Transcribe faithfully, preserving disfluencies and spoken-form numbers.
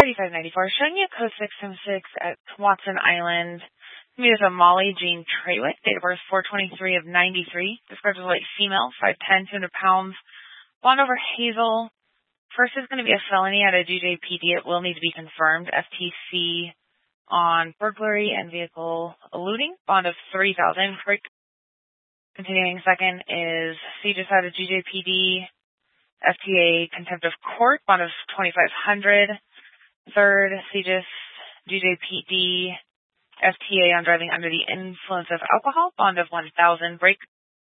thirty-five ninety-four, showing you code six seven six at Watson Island. Me is a Molly Jean Trawick, date of birth four twenty-three of ninety-three, described as white female, five ten, two hundred pounds, blonde over hazel. First is going to be a felony at a D J P D. It will need to be confirmed. F T C on burglary and vehicle eluding, bond of three thousand dollars. Continuing second is C just out of G J P D, F T A contempt of court, bond of twenty-five hundred dollars. Third, C just G J P D, F T A on driving under the influence of alcohol, bond of one thousand dollars. Break